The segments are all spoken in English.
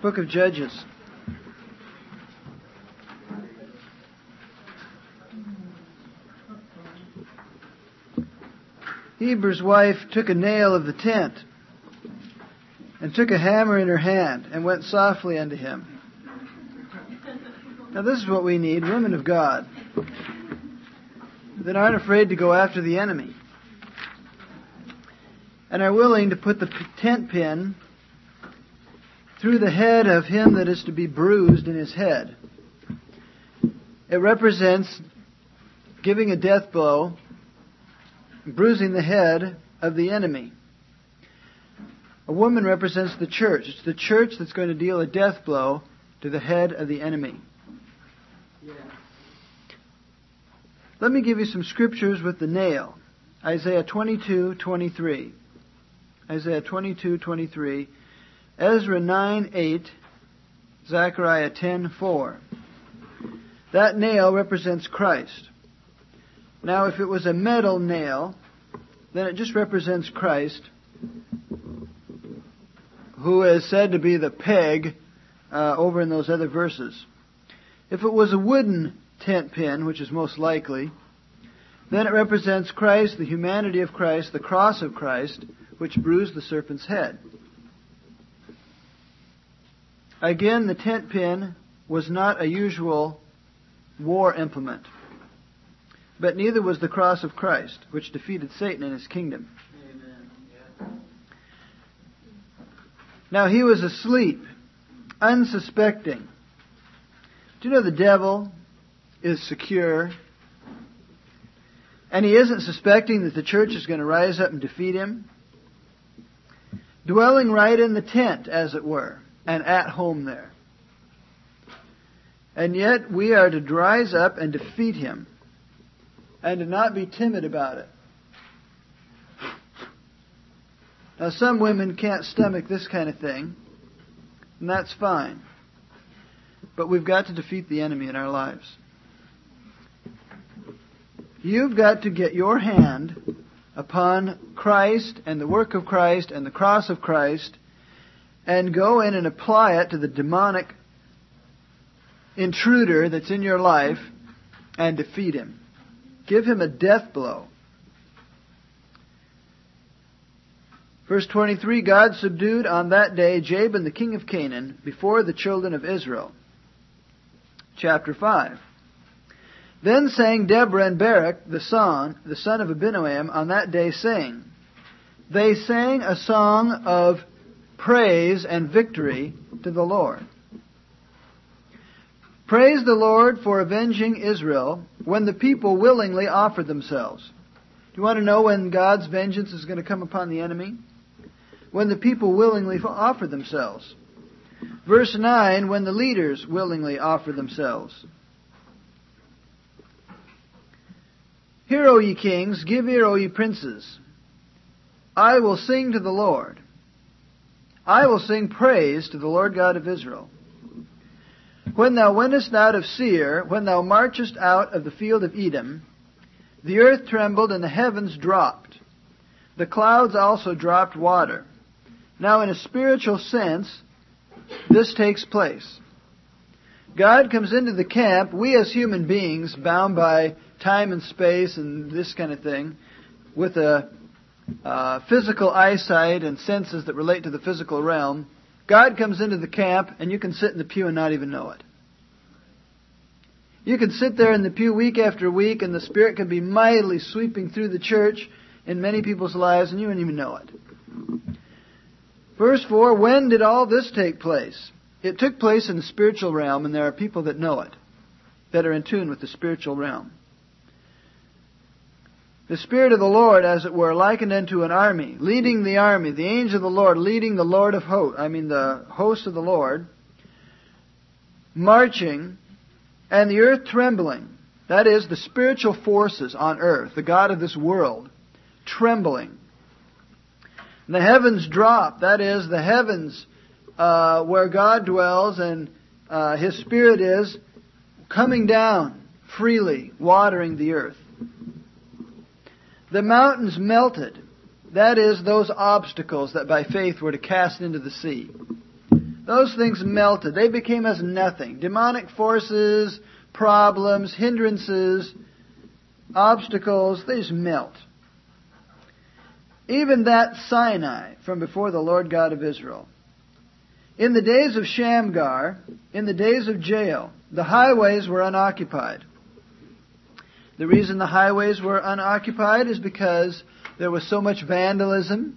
Book of Judges. Heber's wife took a nail of the tent and took a hammer in her hand and went softly unto him. Now this is what we need, women of God, that aren't afraid to go after the enemy and are willing to put the tent pin through the head of him that is to be bruised in his head. It represents giving a death blow, bruising the head of the enemy. A woman represents the church. It's the church that's going to deal a death blow to the head of the enemy. Yeah. Let me give you some scriptures with the nail. Isaiah 22:23. Isaiah 22:23. Ezra 9:8. Zechariah 10:4. That nail represents Christ. Now, if it was a metal nail, then it just represents Christ, who is said to be the peg over in those other verses. If it was a wooden tent pin, which is most likely, then it represents Christ, the humanity of Christ, the cross of Christ, which bruised the serpent's head. Again, the tent pin was not a usual war implement. But neither was the cross of Christ, which defeated Satan and his kingdom. Amen. Yeah. Now he was asleep, unsuspecting. Do you know the devil is secure? And he isn't suspecting that the church is going to rise up and defeat him? Dwelling right in the tent, as it were, and at home there. And yet we are to rise up and defeat him, and to not be timid about it. Now, some women can't stomach this kind of thing, and that's fine. But we've got to defeat the enemy in our lives. You've got to get your hand upon Christ and the work of Christ and the cross of Christ and go in and apply it to the demonic intruder that's in your life and defeat him. Give him a death blow. Verse 23, God subdued on that day Jabin the king of Canaan before the children of Israel. Chapter 5. Then sang Deborah and Barak, the son of Abinoam, on that day, saying, they sang a song of praise and victory to the Lord. Praise the Lord for avenging Israel when the people willingly offered themselves. Do you want to know when God's vengeance is going to come upon the enemy? When the people willingly offer themselves. Verse 9, when the leaders willingly offer themselves. Hear, O ye kings, give ear, O ye princes. I will sing to the Lord. I will sing praise to the Lord God of Israel. When thou wentest out of Seir, when thou marchest out of the field of Edom, the earth trembled and the heavens dropped. The clouds also dropped water. Now in a spiritual sense, this takes place. God comes into the camp, we as human beings, bound by time and space and this kind of thing, with a physical eyesight and senses that relate to the physical realm, God comes into the camp and you can sit in the pew and not even know it. You can sit there in the pew week after week and the Spirit can be mightily sweeping through the church in many people's lives and you don't even know it. Verse 4, when did all this take place? It took place in the spiritual realm, and there are people that know it, that are in tune with the spiritual realm. The Spirit of the Lord, as it were, likened unto an army, leading the army, the angel of the Lord, leading the Lord of hosts, the host of the Lord, marching, and the earth trembling. That is, the spiritual forces on earth, the God of this world, trembling. And the heavens drop, that is, the heavens where God dwells and His Spirit is, coming down freely, watering the earth. The mountains melted. That is, those obstacles that by faith were to cast into the sea. those things melted. They became as nothing. Demonic forces, problems, hindrances, obstacles, they just melt. Even that Sinai from before the Lord God of Israel. In the days of Shamgar, in the days of Jael, the highways were unoccupied. The reason the highways were unoccupied is because there was so much vandalism.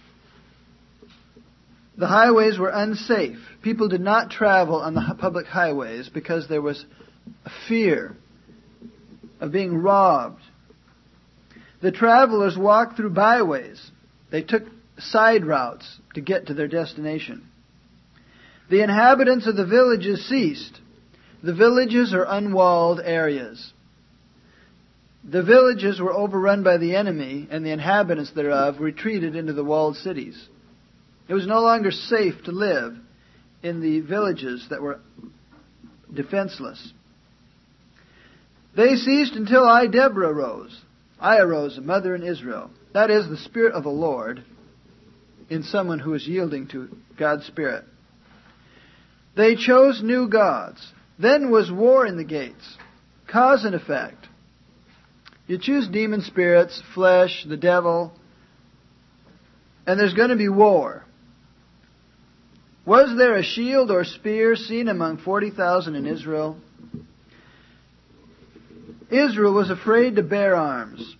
The highways were unsafe. People did not travel on the public highways because there was a fear of being robbed. The travelers walked through byways. They took side routes to get to their destination. The inhabitants of the villages ceased. The villages are unwalled areas. The villages were overrun by the enemy, and the inhabitants thereof retreated into the walled cities. It was no longer safe to live in the villages that were defenseless. They ceased until Deborah arose. I arose, a mother in Israel. That is the Spirit of the Lord in someone who is yielding to God's Spirit. They chose new gods. Then was war in the gates. Cause and effect. You choose demon spirits, flesh, the devil, and there's going to be war. Was there a shield or spear seen among 40,000 in Israel? Israel was afraid to bear arms.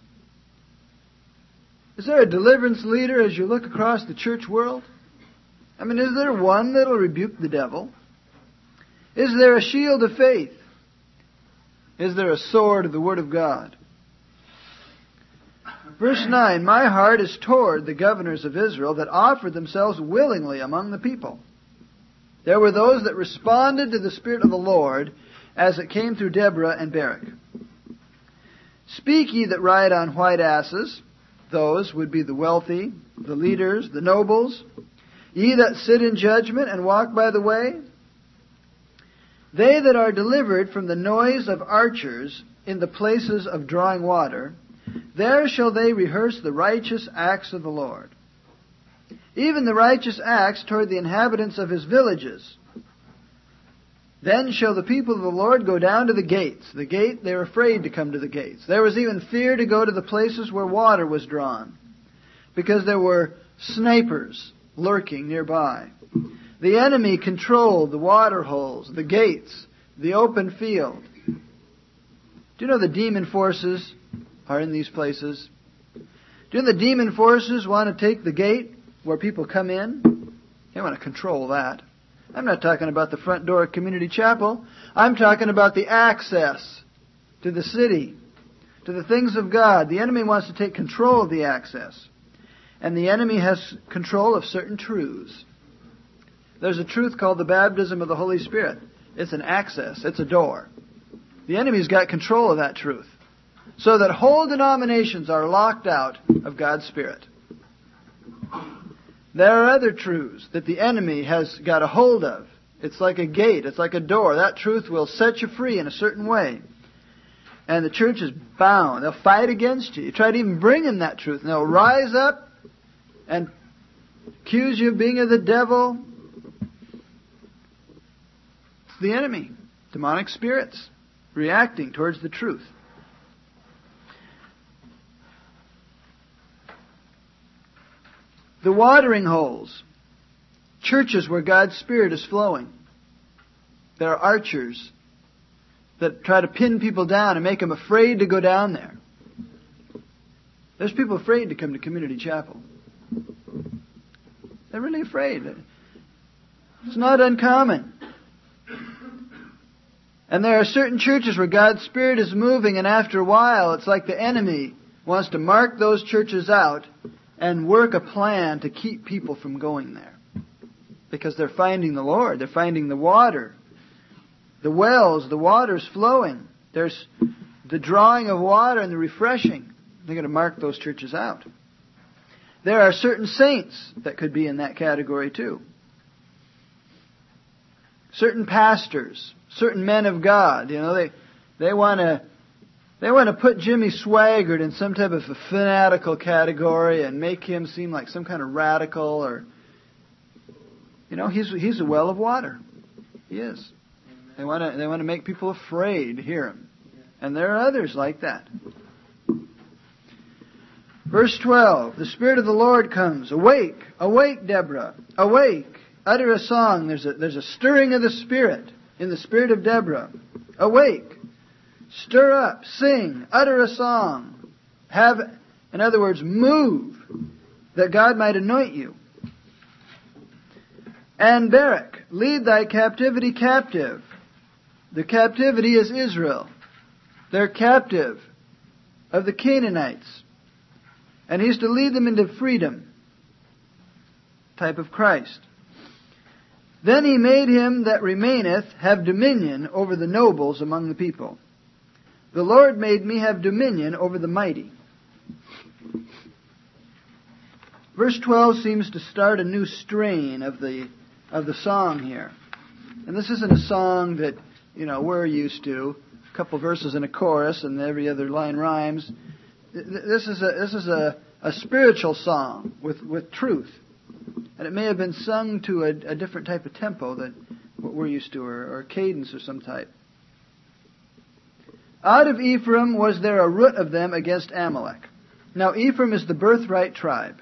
Is there a deliverance leader as you look across the church world? I mean, is there one that will rebuke the devil? Is there a shield of faith? Is there a sword of the Word of God? Verse 9, my heart is toward the governors of Israel that offered themselves willingly among the people. There were those that responded to the Spirit of the Lord as it came through Deborah and Barak. Speak ye that ride on white asses. Those would be the wealthy, the leaders, the nobles. Ye that sit in judgment and walk by the way. They that are delivered from the noise of archers in the places of drawing water, there shall they rehearse the righteous acts of the Lord. Even the righteous acts toward the inhabitants of his villages. Then shall the people of the Lord go down to the gates. The gate, they were afraid to come to the gates. There was even fear to go to the places where water was drawn, because there were snipers lurking nearby. The enemy controlled the water holes, the gates, the open field. Do you know the demon forces are in these places? Do you know the demon forces want to take the gate where people come in? They want to control that. I'm not talking about the front door of Community Chapel. I'm talking about the access to the city, to the things of God. The enemy wants to take control of the access. And the enemy has control of certain truths. There's a truth called the baptism of the Holy Spirit. It's an access. It's a door. The enemy's got control of that truth. So that whole denominations are locked out of God's Spirit. There are other truths that the enemy has got a hold of. It's like a gate. It's like a door. That truth will set you free in a certain way. And the church is bound. They'll fight against you. You try to even bring in that truth, and they'll rise up and accuse you of being of the devil. It's the enemy. Demonic spirits reacting towards the truth. The watering holes. Churches where God's Spirit is flowing. There are archers that try to pin people down and make them afraid to go down there. There's people afraid to come to Community Chapel. They're really afraid. It's not uncommon. And there are certain churches where God's Spirit is moving, and after a while it's like the enemy wants to mark those churches out and work a plan to keep people from going there. Because they're finding the Lord. They're finding the water. The wells, the water's flowing. There's the drawing of water and the refreshing. They're going to mark those churches out. There are certain saints that could be in that category too. Certain pastors, certain men of God. You know, they want to put Jimmy Swaggart in some type of a fanatical category and make him seem like some kind of radical or He's a well of water. He is. They want to make people afraid to hear him. And there are others like that. Verse 12, the Spirit of the Lord comes. Awake, awake, Deborah, awake. Utter a song. There's a stirring of the Spirit in the spirit of Deborah. Awake, stir up, sing, utter a song. In other words, move, that God might anoint you. And Barak, lead thy captivity captive. The captivity is Israel. They're captive of the Canaanites. And he's to lead them into freedom. Type of Christ. Then he made him that remaineth have dominion over the nobles among the people. The Lord made me have dominion over the mighty. Verse 12 seems to start a new strain of the song here. And this isn't a song that, we're used to. A couple verses in a chorus and every other line rhymes. This is a spiritual song with truth. And it may have been sung to a different type of tempo than what we're used to, or cadence of some type. Out of Ephraim was there a root of them against Amalek. Now Ephraim is the birthright tribe.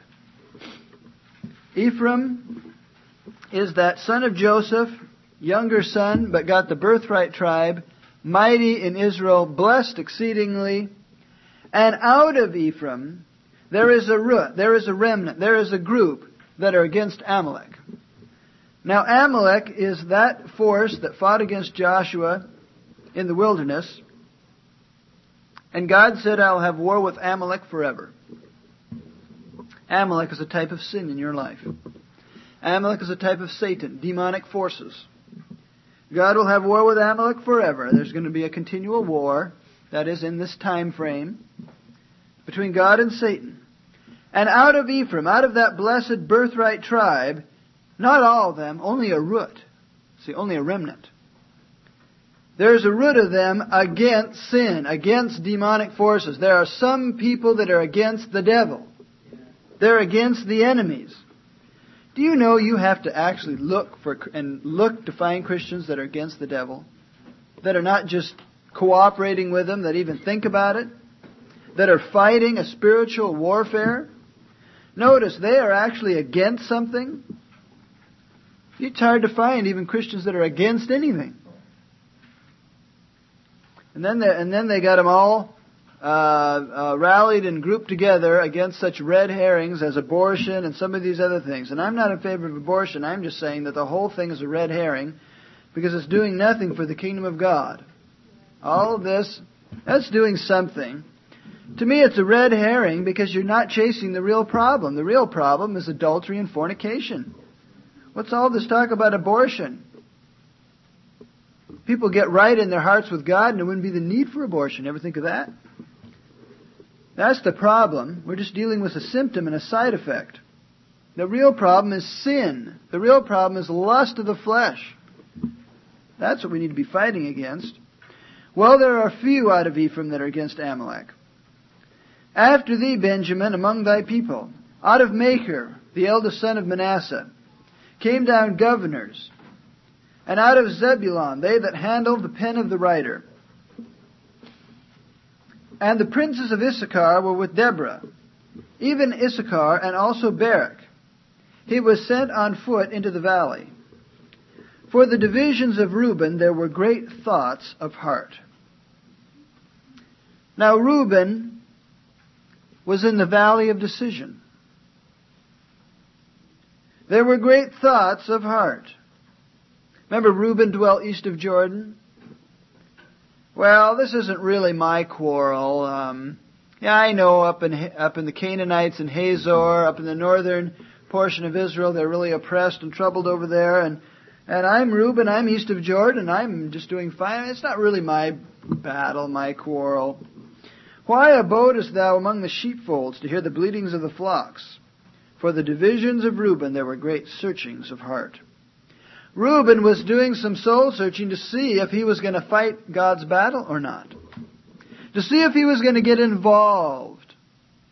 Ephraim is that son of Joseph, younger son, but got the birthright tribe, mighty in Israel, blessed exceedingly. And out of Ephraim there is a root, there is a remnant, there is a group that are against Amalek. Now Amalek is that force that fought against Joshua in the wilderness. And God said, I'll have war with Amalek forever. Amalek is a type of sin in your life. Amalek is a type of Satan, demonic forces. God will have war with Amalek forever. There's going to be a continual war, that is in this time frame, between God and Satan. And out of Ephraim, out of that blessed birthright tribe, not all of them, only a root. See, only a remnant. There's a root of them against sin, against demonic forces. There are some people that are against the devil. They're against the enemies. Do you know you have to actually look to find Christians that are against the devil? That are not just cooperating with them, that even think about it? That are fighting a spiritual warfare? Notice, they are actually against something. It's hard to find even Christians that are against anything. And then they got them all rallied and grouped together against such red herrings as abortion and some of these other things. And I'm not in favor of abortion. I'm just saying that the whole thing is a red herring because it's doing nothing for the kingdom of God. All of this, that's doing something. To me, it's a red herring because you're not chasing the real problem. The real problem is adultery and fornication. What's all this talk about abortion? People get right in their hearts with God and there wouldn't be the need for abortion. Ever think of that? That's the problem. We're just dealing with a symptom and a side effect. The real problem is sin. The real problem is lust of the flesh. That's what we need to be fighting against. Well, there are few out of Ephraim that are against Amalek. After thee, Benjamin, among thy people, out of Machir, the eldest son of Manasseh, came down governors, and out of Zebulun, they that handled the pen of the writer. And the princes of Issachar were with Deborah, even Issachar and also Barak. He was sent on foot into the valley. For the divisions of Reuben there were great thoughts of heart. Now Reuben was in the valley of decision. There were great thoughts of heart. Remember, Reuben dwelt east of Jordan? Well, this isn't really my quarrel. I know up in the Canaanites and Hazor, up in the northern portion of Israel, they're really oppressed and troubled over there. And I'm Reuben, I'm east of Jordan, I'm just doing fine. It's not really my battle, my quarrel. Why abodest thou among the sheepfolds to hear the bleatings of the flocks? For the divisions of Reuben there were great searchings of heart. Reuben was doing some soul searching to see if he was going to fight God's battle or not. To see if he was going to get involved.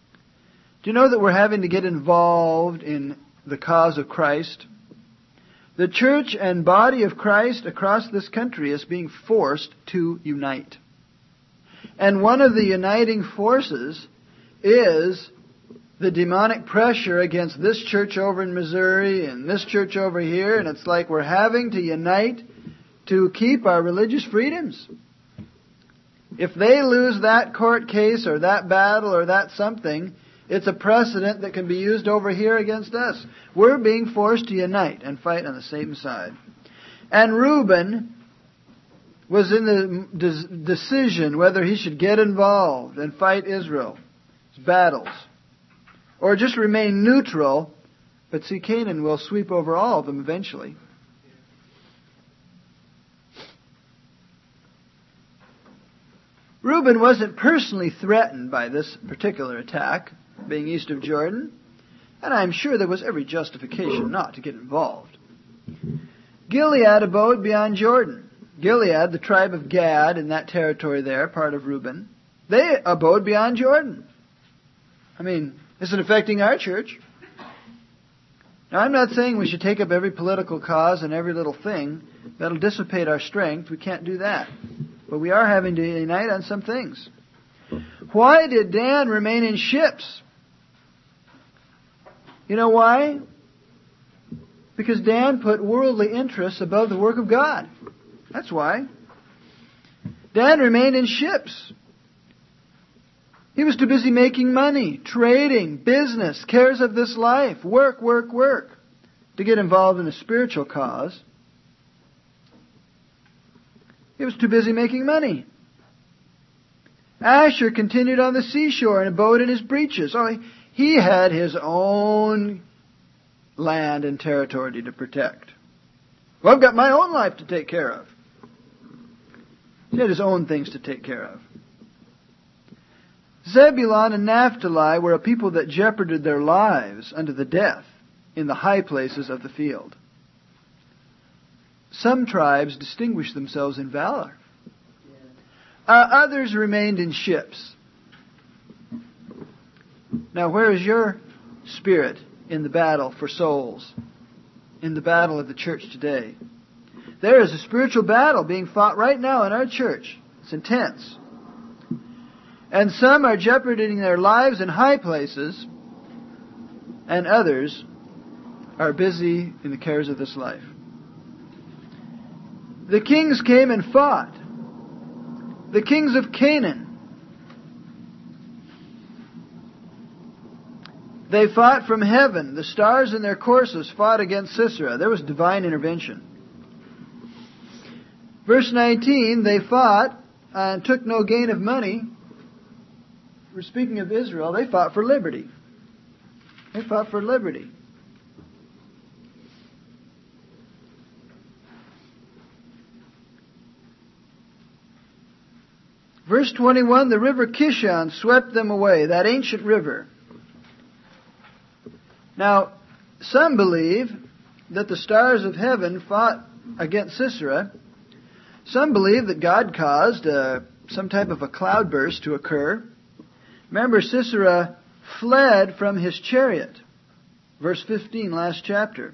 Do you know that we're having to get involved in the cause of Christ? The church and body of Christ across this country is being forced to unite. And one of the uniting forces is the demonic pressure against this church over in Missouri and this church over here, and it's like we're having to unite to keep our religious freedoms. If they lose that court case or that battle or that something, it's a precedent that can be used over here against us. We're being forced to unite and fight on the same side. And Reuben was in the decision whether he should get involved and fight Israel's battles or just remain neutral, but see, Canaan will sweep over all of them eventually. Reuben wasn't personally threatened by this particular attack, being east of Jordan, and I'm sure there was every justification not to get involved. Gilead abode beyond Jordan. Gilead, the tribe of Gad in that territory there, part of Reuben, they abode beyond Jordan. I mean, is it affecting our church? Now, I'm not saying we should take up every political cause and every little thing. That'll dissipate our strength. We can't do that. But we are having to unite on some things. Why did Dan remain in ships? You know why? Because Dan put worldly interests above the work of God. That's why. Dan remained in ships. He was too busy making money, trading, business, cares of this life, work, to get involved in a spiritual cause. He was too busy making money. Asher continued on the seashore and abode in his breeches. Oh, he had his own land and territory to protect. Well, I've got my own life to take care of. He had his own things to take care of. Zebulun and Naphtali were a people that jeoparded their lives unto the death in the high places of the field. Some tribes distinguished themselves in valor. Others remained in ships. Now, where is your spirit in the battle for souls? In the battle of the church today? There is a spiritual battle being fought right now in our church. It's intense. And some are jeoparding their lives in high places, and others are busy in the cares of this life. The kings came and fought. The kings of Canaan. They fought from heaven. The stars in their courses fought against Sisera. There was divine intervention. Verse 19, they fought and took no gain of money. We're speaking of Israel. They fought for liberty. They fought for liberty. Verse 21, the river Kishon swept them away, that ancient river. Now, some believe that the stars of heaven fought against Sisera. Some believe that God caused some type of a cloudburst to occur. Remember, Sisera fled from his chariot. Verse 15, last chapter.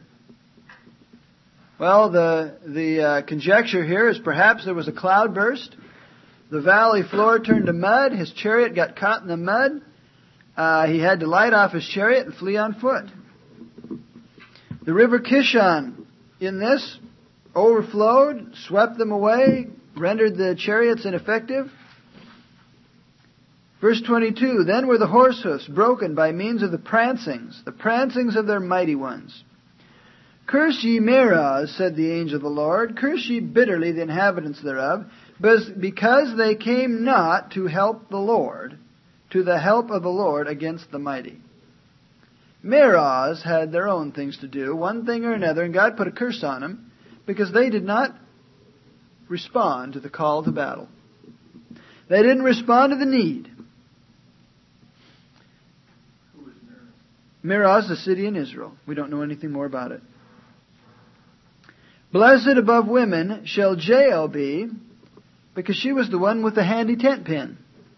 Well, the conjecture here is perhaps there was a cloudburst. The valley floor turned to mud. His chariot got caught in the mud. He had to light off his chariot and flee on foot. The river Kishon in this overflowed, swept them away, rendered the chariots ineffective. Verse 22, then were the horse hoofs broken by means of the prancings of their mighty ones. Curse ye Meroz, said the angel of the Lord, curse ye bitterly the inhabitants thereof, because they came not to help the Lord, to the help of the Lord against the mighty. Meroz had their own things to do, one thing or another, and God put a curse on them because they did not respond to the call to battle. They didn't respond to the need. Who is Meroz? Meroz, a city in Israel. We don't know anything more about it. Blessed above women shall Jael be, because she was the one with the handy tent pin.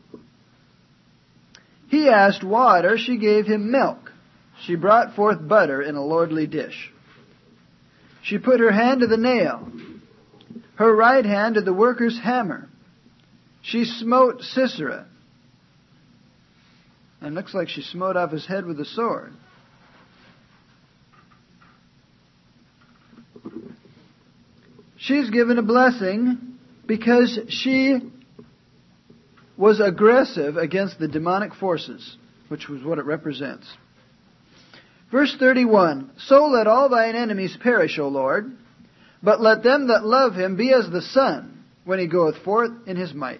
He asked water, she gave him milk. She brought forth butter in a lordly dish. She put her hand to the nail, her right hand to the worker's hammer. She smote Sisera. And looks like she smote off his head with a sword. She's given a blessing because she was aggressive against the demonic forces, which was what it represents. Verse 31, So let all thine enemies perish, O Lord, but let them that love him be as the sun when he goeth forth in his might.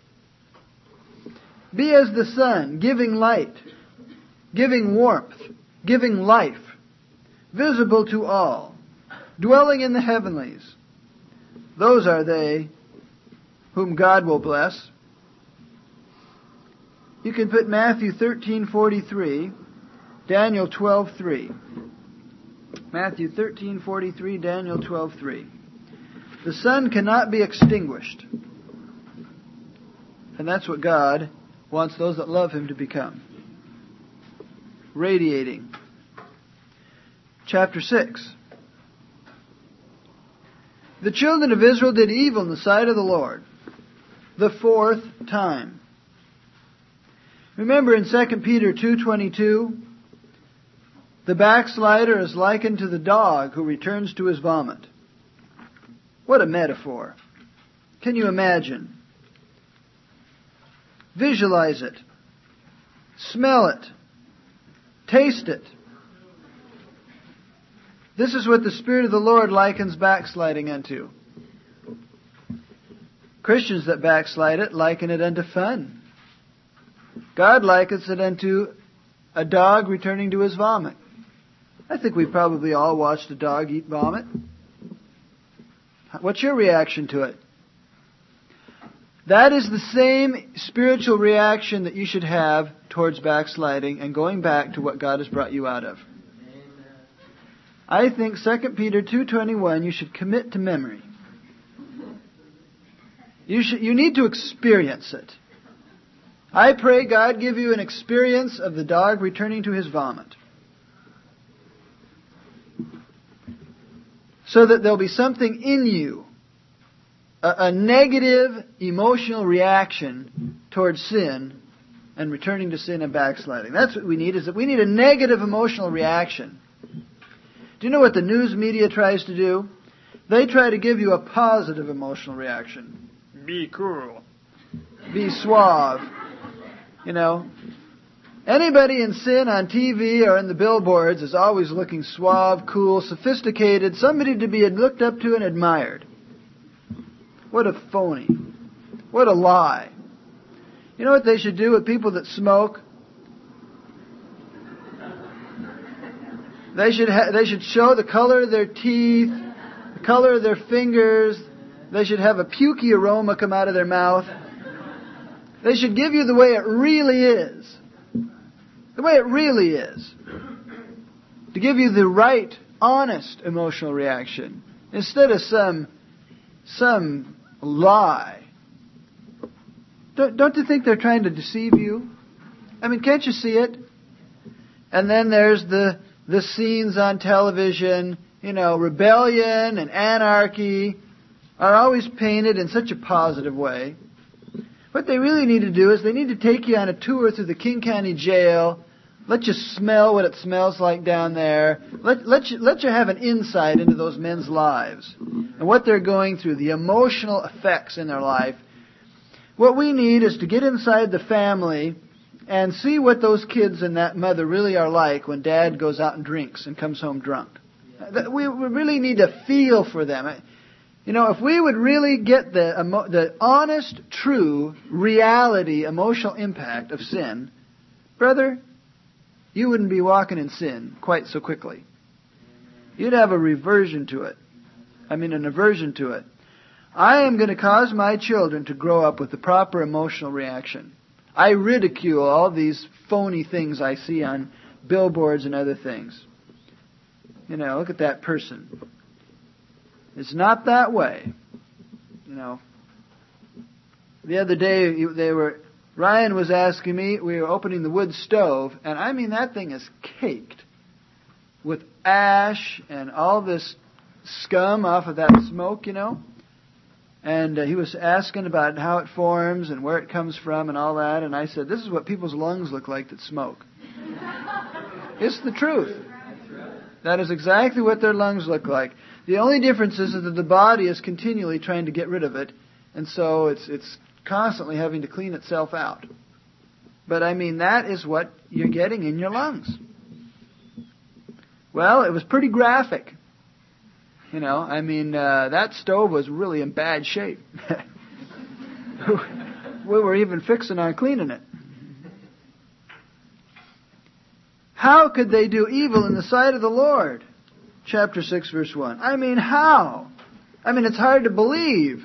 Be as the sun, giving light, giving warmth, giving life, visible to all, dwelling in the heavenlies. Those are they whom God will bless. You can put Matthew 13:43, Daniel 12:3. Matthew 13:43, Daniel 12:3. The sun cannot be extinguished. And that's what God wants those that love him to become. Radiating. Chapter 6. The children of Israel did evil in the sight of the Lord, the fourth time. Remember in 2 Peter 2:22, the backslider is likened to the dog who returns to his vomit. What a metaphor. Can you imagine? Visualize it. Smell it. Taste it. This is what the Spirit of the Lord likens backsliding unto. Christians that backslide it liken it unto fun. God likens it unto a dog returning to his vomit. I think we probably all watched a dog eat vomit. What's your reaction to it? That is the same spiritual reaction that you should have towards backsliding and going back to what God has brought you out of. I think 2 Peter 2:21 you should commit to memory. You need to experience it. I pray God give you an experience of the dog returning to his vomit. So that there'll be something in you, a negative emotional reaction towards sin and returning to sin and backsliding. That's what we need, is that we need a negative emotional reaction. Do you know what the news media tries to do? They try to give you a positive emotional reaction. Be cool. Be suave. You know, anybody in sin on TV or in the billboards is always looking suave, cool, sophisticated, somebody to be looked up to and admired. What a phony. What a lie. You know what they should do with people that smoke? They should show the color of their teeth, the color of their fingers. They should have a pukey aroma come out of their mouth. They should give you the way it really is. The way it really is. To give you the right, honest emotional reaction. Instead of some lie. Don't you think they're trying to deceive you? I mean, can't you see it? And then there's the scenes on television, you know, rebellion and anarchy are always painted in such a positive way. What they really need to do is they need to take you on a tour through the King County Jail, let you smell what it smells like down there, let you have an insight into those men's lives and what they're going through, the emotional effects in their life. What we need is to get inside the family and see what those kids and that mother really are like when dad goes out and drinks and comes home drunk. We really need to feel for them. You know, if we would really get the honest, true, reality, emotional impact of sin, brother, you wouldn't be walking in sin quite so quickly. You'd have a reversion to it. An aversion to it. I am going to cause my children to grow up with the proper emotional reaction. I ridicule all these phony things I see on billboards and other things. You know, look at that person. It's not that way. You know. The other day, Ryan was asking me, we were opening the wood stove, and that thing is caked with ash and all this scum off of that smoke, And he was asking about how it forms and where it comes from and all that. And I said, this is what people's lungs look like that smoke. It's the truth. That is exactly what their lungs look like. The only difference is that the body is continually trying to get rid of it. And so it's constantly having to clean itself out. But I mean, that is what you're getting in your lungs. Well, it was pretty graphic. That stove was really in bad shape. We were even fixing on cleaning it. How could they do evil in the sight of the Lord? Chapter 6, verse 1. How? It's hard to believe.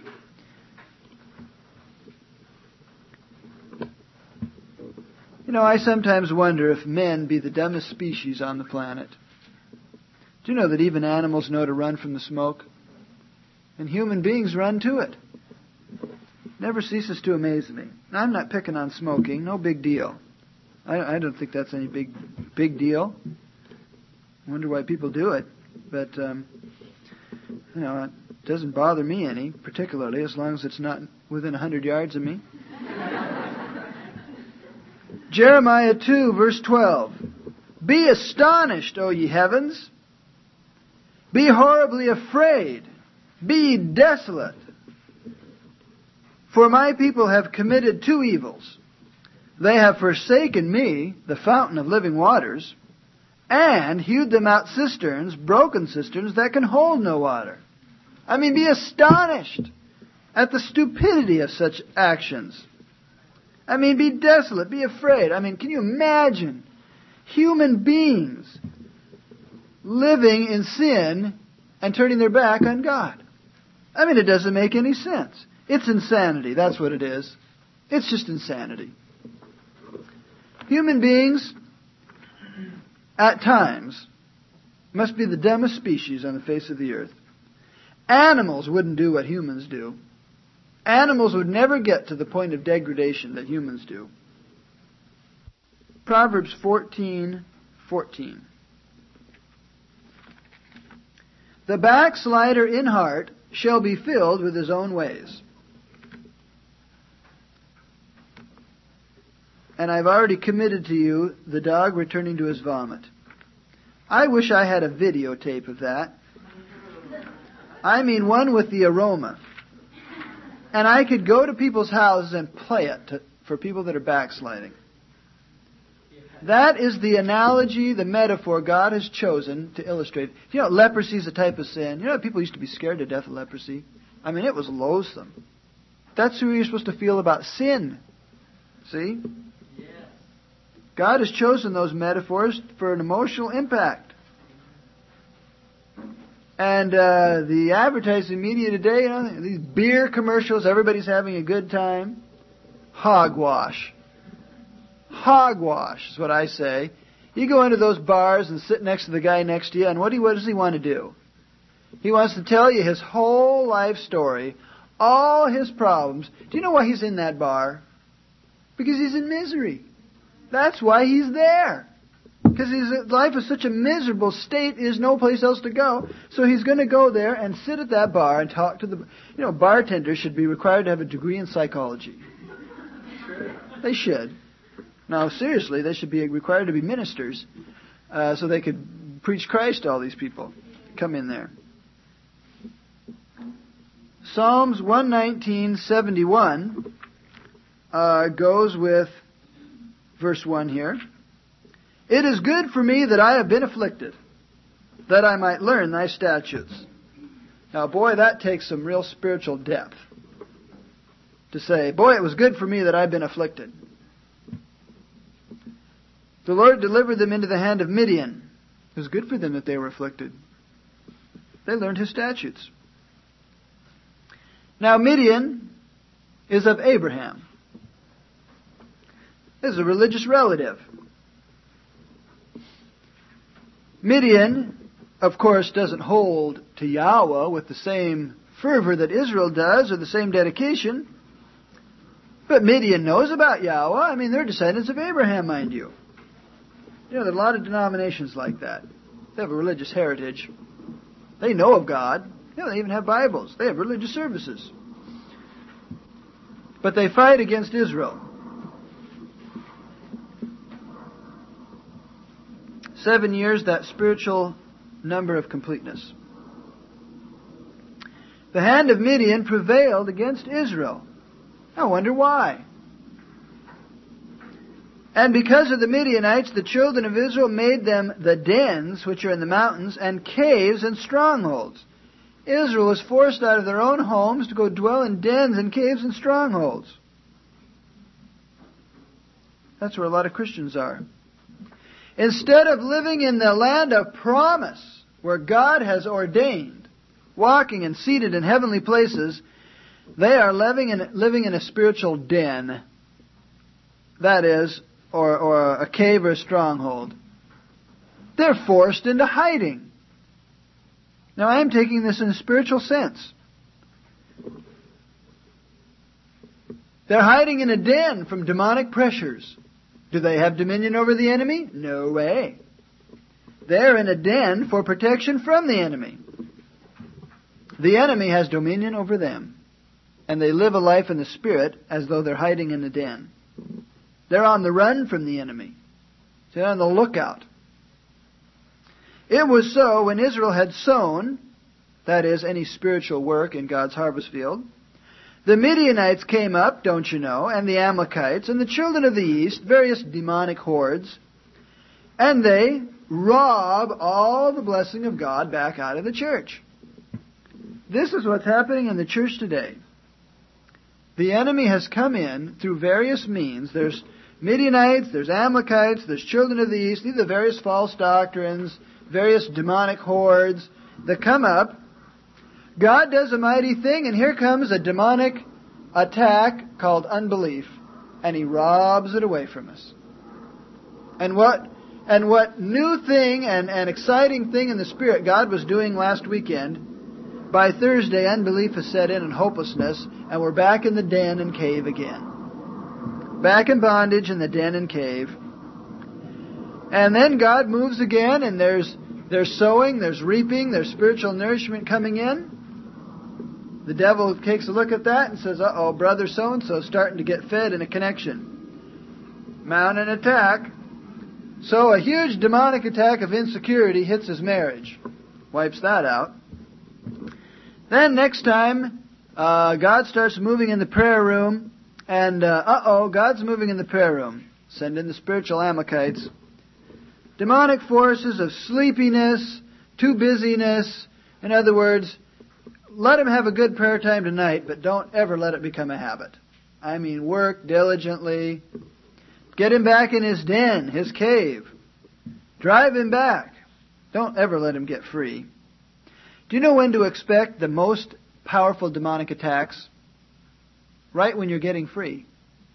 I sometimes wonder if men be the dumbest species on the planet. Do you know that even animals know to run from the smoke? And human beings run to it. Never ceases to amaze me. Now, I'm not picking on smoking. No big deal. I don't think that's any big deal. I wonder why people do it. But, it doesn't bother me any, particularly, as long as it's not within 100 yards of me. Jeremiah 2, verse 12. Be astonished, O ye heavens. Be horribly afraid. Be desolate. For my people have committed two evils. They have forsaken me, the fountain of living waters, and hewed them out cisterns, broken cisterns that can hold no water. Be astonished at the stupidity of such actions. Be desolate, be afraid. Can you imagine human beings living in sin and turning their back on God? It doesn't make any sense. It's insanity, that's what it is. It's just insanity. Human beings, at times, must be the dumbest species on the face of the earth. Animals wouldn't do what humans do. Animals would never get to the point of degradation that humans do. Proverbs 14:14. The backslider in heart shall be filled with his own ways. And I've already committed to you the dog returning to his vomit. I wish I had a videotape of that. One with the aroma. And I could go to people's houses and play it for people that are backsliding. That is the analogy, the metaphor God has chosen to illustrate. Leprosy is a type of sin. People used to be scared to death of leprosy. It was loathsome. That's who you're supposed to feel about sin. See? Yes. God has chosen those metaphors for an emotional impact. And the advertising media today, these beer commercials, everybody's having a good time. Hogwash. Hogwash is what I say. You go into those bars and sit next to the guy next to you, and what does he want to do? He wants to tell you his whole life story, all his problems. Do you know why he's in that bar? Because he's in misery. That's why he's there. Because his life is such a miserable state, there's no place else to go. So he's going to go there and sit at that bar and talk to the... bartenders should be required to have a degree in psychology. They should. Now, seriously, they should be required to be ministers so they could preach Christ to all these people. Come in there. Psalms 119:71 goes with verse 1 here. It is good for me that I have been afflicted, that I might learn thy statutes. Now, boy, that takes some real spiritual depth. To say, boy, it was good for me that I've been afflicted. The Lord delivered them into the hand of Midian. It was good for them that they were afflicted. They learned his statutes. Now, Midian is of Abraham. This is a religious relative. Midian, of course, doesn't hold to Yahweh with the same fervor that Israel does, or the same dedication. But Midian knows about Yahweh. They're descendants of Abraham, mind you. There are a lot of denominations like that. They have a religious heritage. They know of God. They even have Bibles. They have religious services. But they fight against Israel. 7 years, that spiritual number of completeness. The hand of Midian prevailed against Israel. I wonder why. And because of the Midianites, the children of Israel made them the dens, which are in the mountains, and caves and strongholds. Israel was forced out of their own homes to go dwell in dens and caves and strongholds. That's where a lot of Christians are. Instead of living in the land of promise, where God has ordained, walking and seated in heavenly places, they are living in a spiritual den. That is, or a cave or a stronghold. They're forced into hiding. Now, I am taking this in a spiritual sense. They're hiding in a den from demonic pressures. Do they have dominion over the enemy? No way. They're in a den for protection from the enemy. The enemy has dominion over them. And they live a life in the Spirit as though they're hiding in a den. They're on the run from the enemy. They're on the lookout. It was so when Israel had sown, that is, any spiritual work in God's harvest field, the Midianites came up, don't you know, and the Amalekites, and the children of the east, various demonic hordes, and they rob all the blessing of God back out of the church. This is what's happening in the church today. The enemy has come in through various means. There's Midianites, there's Amalekites, there's children of the east. These are various false doctrines, various demonic hordes that come up. God does a mighty thing, and here comes a demonic attack called unbelief, and He robs it away from us. And what new thing and exciting thing in the Spirit God was doing last weekend, by Thursday unbelief has set in and hopelessness, and we're back in the den and cave again. Back in bondage in the den and cave. And then God moves again, and there's sowing, there's reaping, there's spiritual nourishment coming in. The devil takes a look at that and says, uh-oh, brother so-and-so is starting to get fed in a connection. Mount an attack. So a huge demonic attack of insecurity hits his marriage. Wipes that out. Then next time, God starts moving in the prayer room, and God's moving in the prayer room. Send in the spiritual Amalekites. Demonic forces of sleepiness, too busyness. In other words, let him have a good prayer time tonight, but don't ever let it become a habit. I mean, work diligently. Get him back in his den, his cave. Drive him back. Don't ever let him get free. Do you know when to expect the most powerful demonic attacks? Right when you're getting free.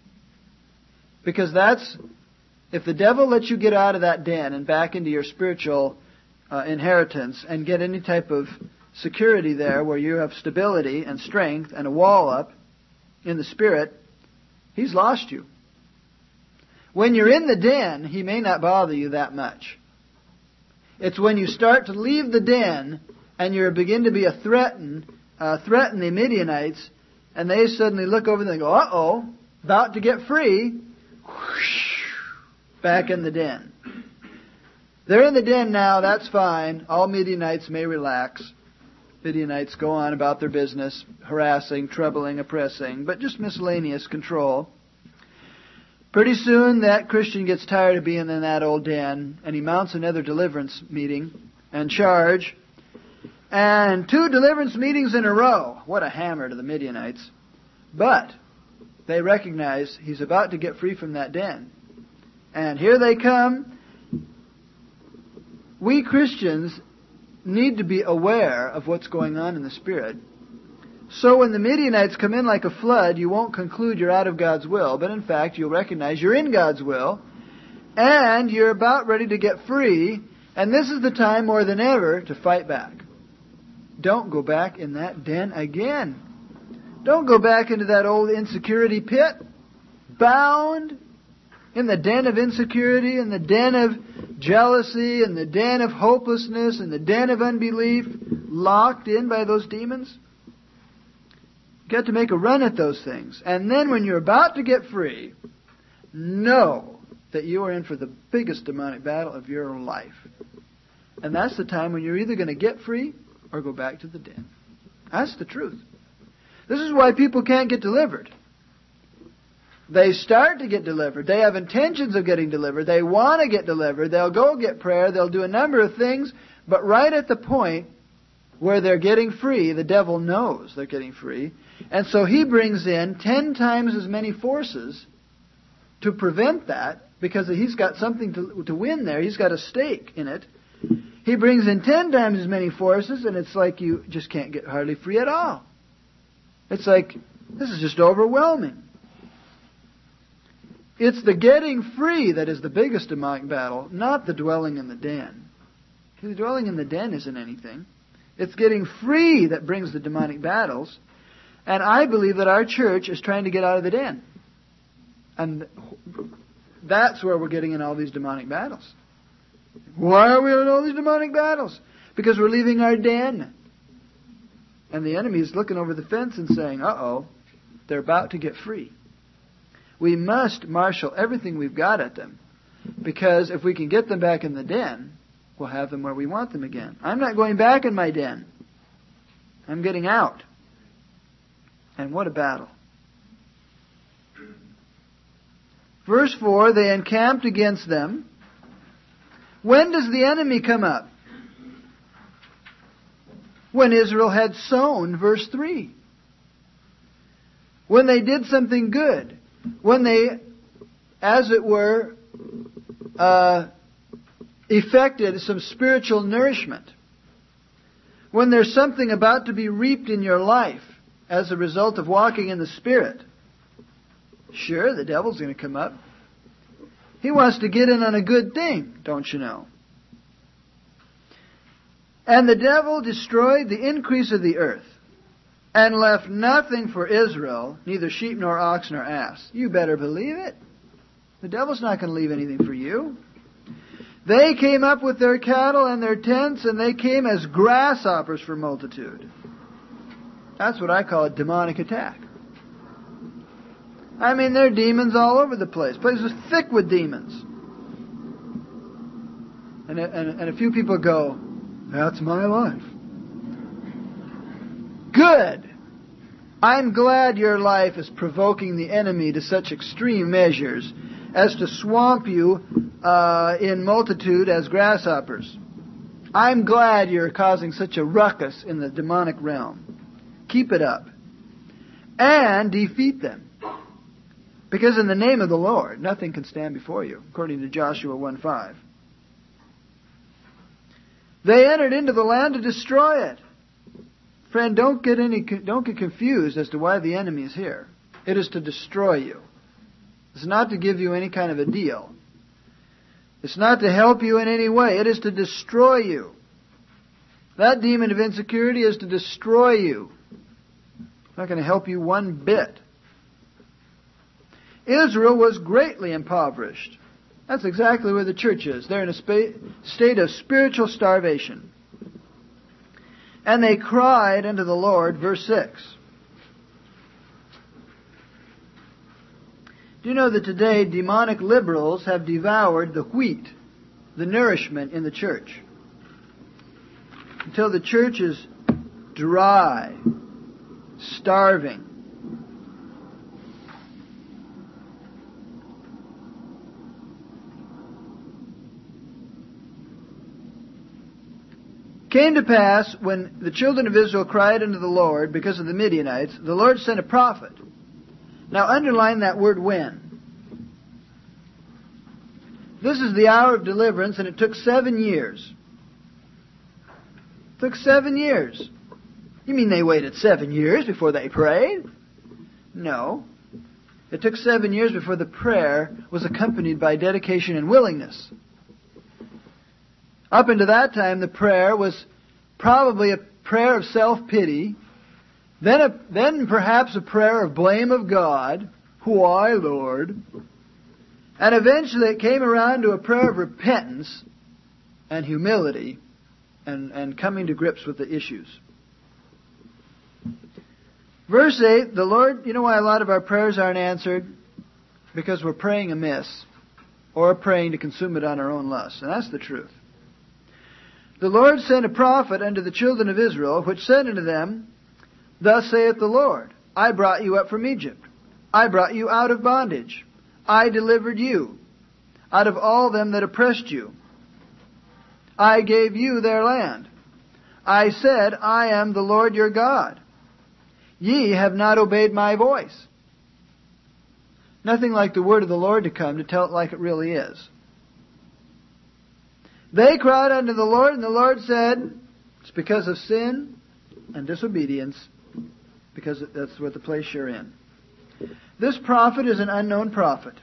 Because if the devil lets you get out of that den and back into your spiritual inheritance and get any type of security there where you have stability and strength and a wall up in the Spirit, he's lost you. When you're in the den, he may not bother you that much. It's when you start to leave the den and you begin to be threaten the Midianites, and they suddenly look over and they go, uh-oh, about to get free, whoosh, back in the den. They're in the den now, that's fine. All Midianites may relax. Midianites go on about their business, harassing, troubling, oppressing, but just miscellaneous control. Pretty soon that Christian gets tired of being in that old den, and he mounts another deliverance meeting and charge. And 2 deliverance meetings in a row. What a hammer to the Midianites. But they recognize he's about to get free from that den. And here they come. We Christians need to be aware of what's going on in the Spirit. So when the Midianites come in like a flood, you won't conclude you're out of God's will, but in fact you'll recognize you're in God's will, and you're about ready to get free, and this is the time more than ever to fight back. Don't go back in that den again. Don't go back into that old insecurity pit, bound in the den of insecurity, in the den of jealousy, in the den of hopelessness, in the den of unbelief. locked in by those demons. You got to make a run at those things. And then when you're about to get free, know that you are in for the biggest demonic battle of your life. And that's the time when you're either going to get free or go back to the den. That's the truth. This is why people can't get delivered. They start to get delivered. They have intentions of getting delivered. They want to get delivered. They'll go get prayer. They'll do a number of things. But right at the point where they're getting free, the devil knows they're getting free. And so he brings in 10 times as many forces to prevent that, because he's got something to win there. He's got a stake in it. He brings in 10 times as many forces, and it's like you just can't get hardly free at all. It's like, this is just overwhelming. It's the getting free that is the biggest demonic battle, not the dwelling in the den. The dwelling in the den isn't anything. It's getting free that brings the demonic battles. And I believe that our church is trying to get out of the den. And that's where we're getting in all these demonic battles. Why are we in all these demonic battles? Because we're leaving our den. And the enemy is looking over the fence and saying, uh-oh, they're about to get free. We must marshal everything we've got at them. Because if we can get them back in the den, we'll have them where we want them again. I'm not going back in my den. I'm getting out. And what a battle. Verse 4, they encamped against them. When does the enemy come up? When Israel had sown, verse 3. When they did something good. When they, as it were, effected some spiritual nourishment. When there's something about to be reaped in your life as a result of walking in the Spirit. Sure, the devil's going to come up. He wants to get in on a good thing, don't you know? And the devil destroyed the increase of the earth, and left nothing for Israel, neither sheep nor ox nor ass. You better believe it. The devil's not going to leave anything for you. They came up with their cattle and their tents, and they came as grasshoppers for multitude. That's what I call a demonic attack. I mean, there are demons all over the place. The place is thick with demons. And a few people go, that's my life. Good. I'm glad your life is provoking the enemy to such extreme measures as to swamp you in multitude as grasshoppers. I'm glad you're causing such a ruckus in the demonic realm. Keep it up. And defeat them. Because in the name of the Lord, nothing can stand before you, according to Joshua 1:5. They entered into the land to destroy it. Friend, don't get confused as to why the enemy is here. It is to destroy you. It's not to give you any kind of a deal. It's not to help you in any way. It is to destroy you. That demon of insecurity is to destroy you. It's not going to help you one bit. Israel was greatly impoverished. That's exactly where the church is. They're in a state of spiritual starvation. And they cried unto the Lord, verse 6. Do you know that today demonic liberals have devoured the wheat, the nourishment in the church? Until the church is dry, starving. Came to pass, when the children of Israel cried unto the Lord because of the Midianites, the Lord sent a prophet. Now underline that word when. This is the hour of deliverance, and it took 7 years. It took 7 years. You mean they waited 7 years before they prayed? No. It took 7 years before the prayer was accompanied by dedication and willingness. Up until that time, the prayer was probably a prayer of self-pity, then perhaps a prayer of blame of God, why, Lord? And eventually it came around to a prayer of repentance and humility and coming to grips with the issues. Verse 8, the Lord, you know why a lot of our prayers aren't answered? Because we're praying amiss, or praying to consume it on our own lust. And that's the truth. The Lord sent a prophet unto the children of Israel, which said unto them, Thus saith the Lord, I brought you up from Egypt. I brought you out of bondage. I delivered you out of all them that oppressed you. I gave you their land. I said, I am the Lord your God. Ye have not obeyed my voice. Nothing like the word of the Lord to come to tell it like it really is. They cried unto the Lord, and the Lord said, It's because of sin and disobedience, because that's what the place you're in. This prophet is an unknown prophet.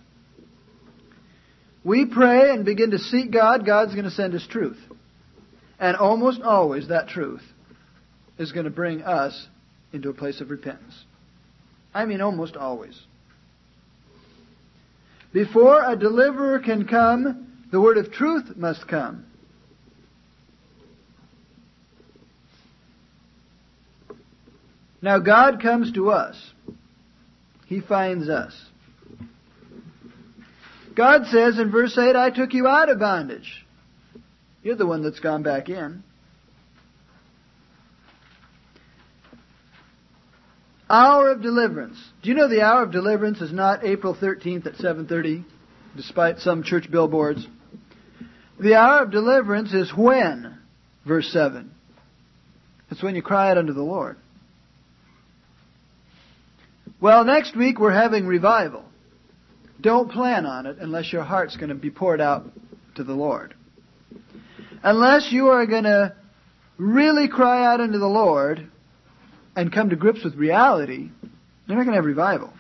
We pray and begin to seek God, God's going to send us truth. And almost always that truth is going to bring us into a place of repentance. I mean almost always. Before a deliverer can come, the word of truth must come. Now God comes to us. He finds us. God says in verse 8, I took you out of bondage. You're the one that's gone back in. Hour of deliverance. Do you know the hour of deliverance is not April 13th at 7:30, despite some church billboards? The hour of deliverance is when? Verse 7. It's when you cry out unto the Lord. Well, next week we're having revival. Don't plan on it unless your heart's going to be poured out to the Lord. Unless you are going to really cry out unto the Lord and come to grips with reality, you're not going to have revival.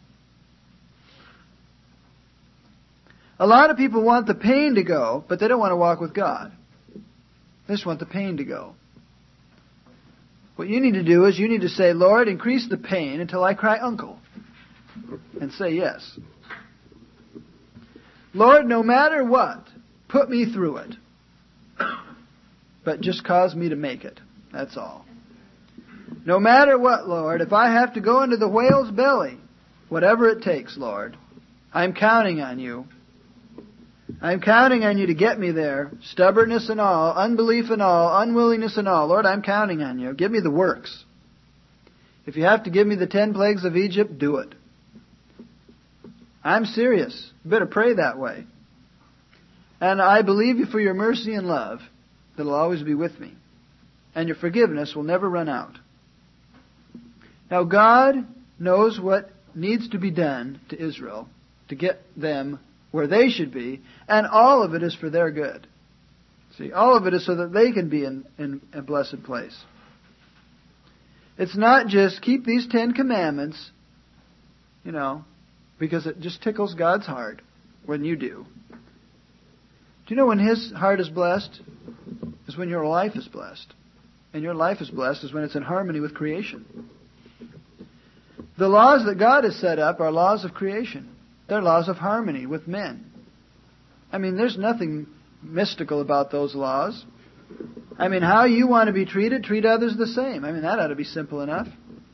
A lot of people want the pain to go, but they don't want to walk with God. They just want the pain to go. What you need to do is you need to say, Lord, increase the pain until I cry uncle. And say yes. Lord, no matter what, put me through it. But just cause me to make it. That's all. No matter what, Lord, if I have to go into the whale's belly, whatever it takes, Lord, I'm counting on you. I'm counting on you to get me there. Stubbornness and all, unbelief and all, unwillingness and all. Lord, I'm counting on you. Give me the works. If you have to give me the 10 plagues of Egypt, do it. I'm serious. You better pray that way. And I believe you for your mercy and love that'll always be with me. And your forgiveness will never run out. Now God knows what needs to be done to Israel to get them where they should be, and all of it is for their good. See, all of it is so that they can be in a blessed place. It's not just keep these 10 commandments, because it just tickles God's heart when you do. Do you know when His heart is blessed? Is when your life is blessed. And your life is blessed is when it's in harmony with creation. The laws that God has set up are laws of creation. They're laws of harmony with men. I mean, there's nothing mystical about those laws. I mean, how you want to be treated, treat others the same. I mean, that ought to be simple enough.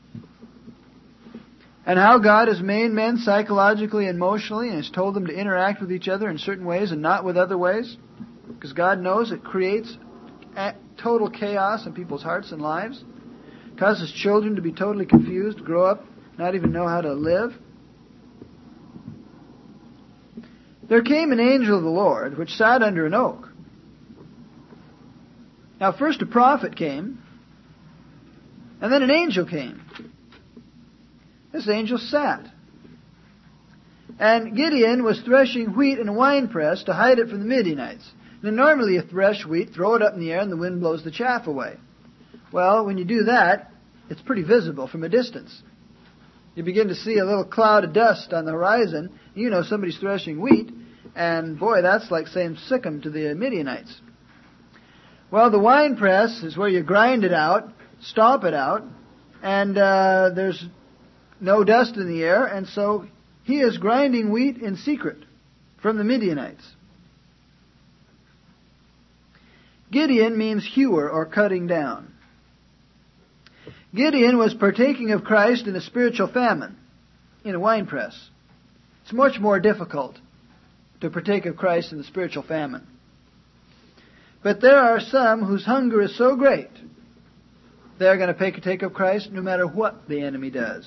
And how God has made men psychologically and emotionally and has told them to interact with each other in certain ways and not with other ways. Because God knows it creates total chaos in people's hearts and lives. Causes children to be totally confused, grow up, not even know how to live. There came an angel of the Lord, which sat under an oak. Now first a prophet came, and then an angel came. This angel sat. And Gideon was threshing wheat in a winepress to hide it from the Midianites. Now normally you thresh wheat, throw it up in the air, and the wind blows the chaff away. Well, when you do that, it's pretty visible from a distance. You begin to see a little cloud of dust on the horizon. You know somebody's threshing wheat. And boy, that's like saying sick 'em to the Midianites. Well, the wine press is where you grind it out, stomp it out, and there's no dust in the air, and so he is grinding wheat in secret from the Midianites. Gideon means hewer or cutting down. Gideon was partaking of Christ in a spiritual famine, in a winepress. It's much more difficult to partake of Christ in the spiritual famine. But there are some whose hunger is so great, they're going to partake of Christ no matter what the enemy does.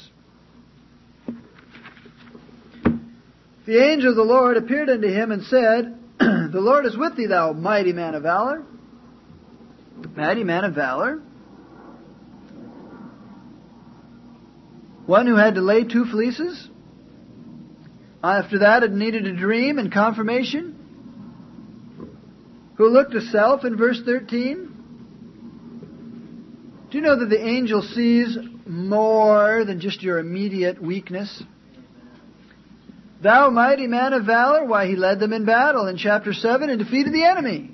The angel of the Lord appeared unto him and said, The Lord is with thee, thou mighty man of valor. Mighty man of valor? One who had to lay 2 fleeces? After that had needed a dream and confirmation? Who looked to self in verse 13? Do you know that the angel sees more than just your immediate weakness? Thou mighty man of valor, why, he led them in battle in chapter 7 and defeated the enemy.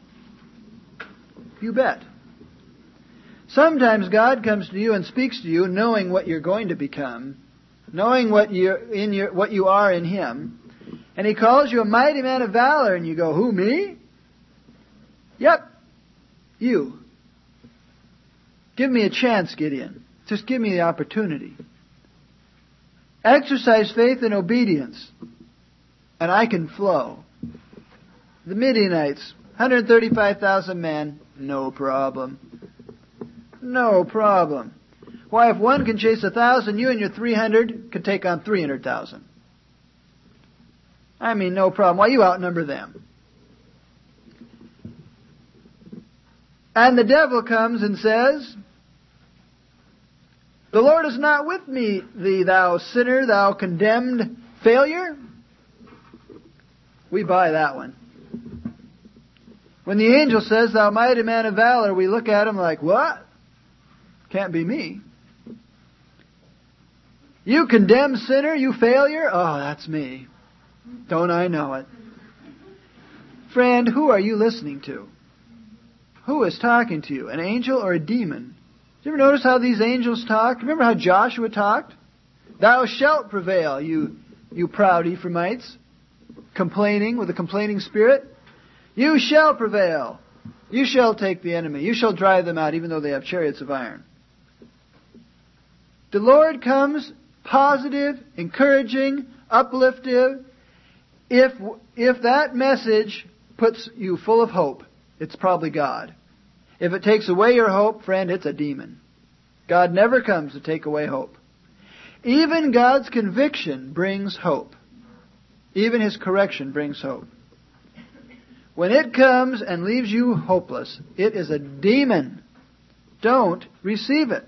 You bet. Sometimes God comes to you and speaks to you knowing what you're going to become, knowing what you are in Him, and He calls you a mighty man of valor, and you go, who, me? Yep, you. Give me a chance, Gideon. Just give me the opportunity. Exercise faith and obedience, and I can flow. The Midianites, 135,000 men, no problem. No problem. Why, if one can chase 1,000, you and your 300 could take on 300,000. I mean, no problem. Why, you outnumber them. And the devil comes and says, The Lord is not with me, thee, thou sinner, thou condemned failure. We buy that one. When the angel says, Thou mighty man of valor, we look at him like, what? Can't be me. You condemned sinner, you failure? Oh, that's me. Don't I know it? Friend, who are you listening to? Who is talking to you? An angel or a demon? Did you ever notice how these angels talk? Remember how Joshua talked? Thou shalt prevail, you proud Ephraimites. Complaining with a complaining spirit. You shall prevail. You shall take the enemy. You shall drive them out even though they have chariots of iron. The Lord comes positive, encouraging, uplifting. If that message puts you full of hope, it's probably God. If it takes away your hope, friend, it's a demon. God never comes to take away hope. Even God's conviction brings hope. Even His correction brings hope. When it comes and leaves you hopeless, it is a demon. Don't receive it.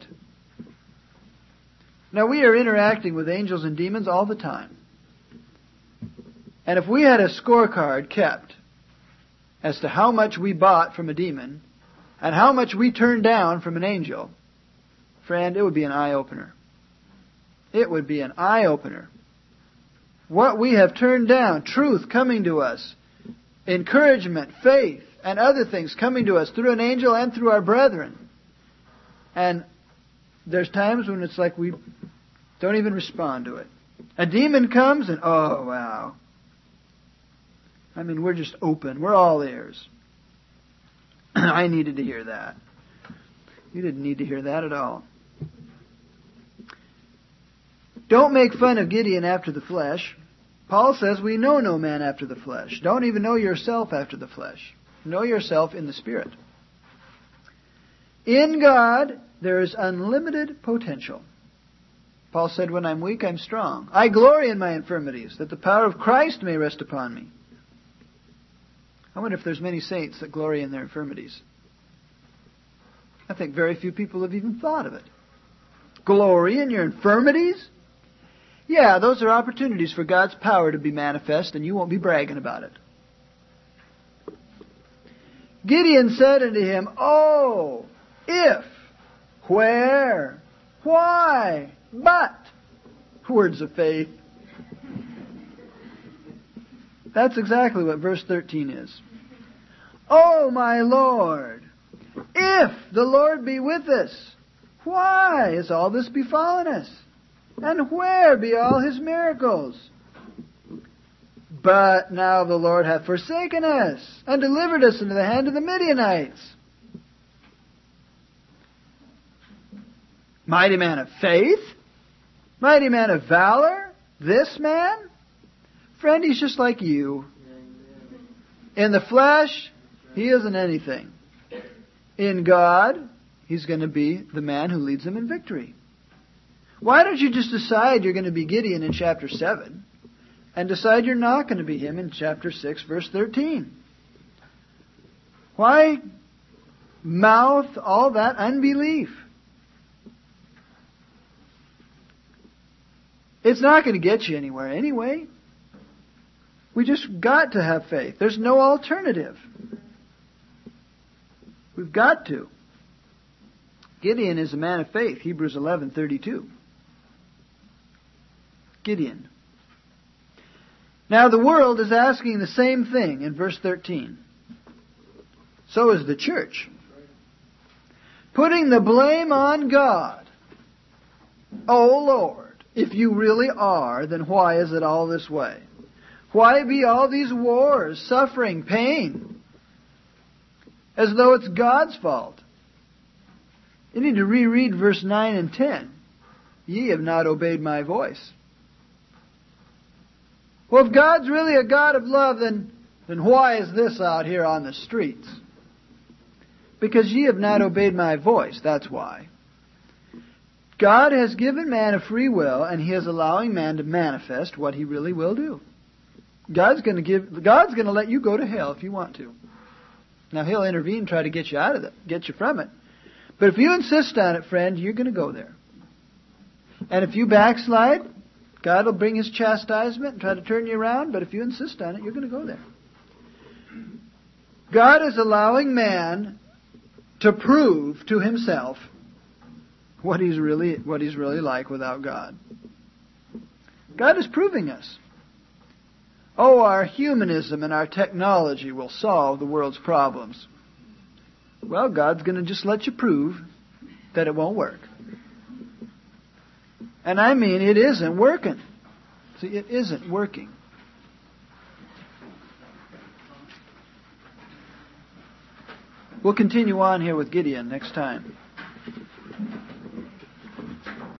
Now, we are interacting with angels and demons all the time. And if we had a scorecard kept as to how much we bought from a demon and how much we turned down from an angel, friend, it would be an eye-opener. It would be an eye-opener. What we have turned down, truth coming to us, encouragement, faith, and other things coming to us through an angel and through our brethren. And there's times when it's like we don't even respond to it. A demon comes and, oh, wow. I mean, we're just open. We're all ears. I needed to hear that. You didn't need to hear that at all. Don't make fun of Gideon after the flesh. Paul says we know no man after the flesh. Don't even know yourself after the flesh. Know yourself in the Spirit. In God, there is unlimited potential. Paul said, when I'm weak, I'm strong. I glory in my infirmities, that the power of Christ may rest upon me. I wonder if there's many saints that glory in their infirmities. I think very few people have even thought of it. Glory in your infirmities? Yeah, those are opportunities for God's power to be manifest, and you won't be bragging about it. Gideon said unto him, Oh, if, where, why, but. Words of faith. That's exactly what verse 13 is. Oh, my Lord, if the Lord be with us, why is all this befallen us? And where be all His miracles? But now the Lord hath forsaken us, and delivered us into the hand of the Midianites. Mighty man of faith? Mighty man of valor? This man? Friend, he's just like you. In the flesh, he isn't anything. In God, he's going to be the man who leads them in victory. Why don't you just decide you're going to be Gideon in chapter 7 and decide you're not going to be him in chapter 6, verse 13? Why mouth all that unbelief? It's not going to get you anywhere anyway. We just got to have faith. There's no alternative. We've got to. Gideon is a man of faith. Hebrews 11:32. Gideon. Now the world is asking the same thing in verse 13. So is the church. Putting the blame on God. Oh Lord, if you really are, then why is it all this way? Why be all these wars, suffering, pain? As though it's God's fault. You need to reread verse 9 and 10. Ye have not obeyed my voice. Well, if God's really a God of love, then why is this out here on the streets? Because ye have not obeyed my voice, that's why. God has given man a free will, and He is allowing man to manifest what he really will do. God's going to let you go to hell if you want to. Now He'll intervene and try to get you out of it, get you from it. But if you insist on it, friend, you're going to go there. And if you backslide, God will bring His chastisement and try to turn you around. But if you insist on it, you're going to go there. God is allowing man to prove to himself what he's really like without God. God is proving us. Oh, our humanism and our technology will solve the world's problems. Well, God's going to just let you prove that it won't work. And I mean, it isn't working. See, it isn't working. We'll continue on here with Gideon next time.